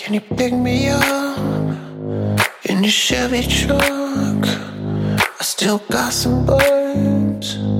Can you pick me up in your Chevy truck? I still got some birds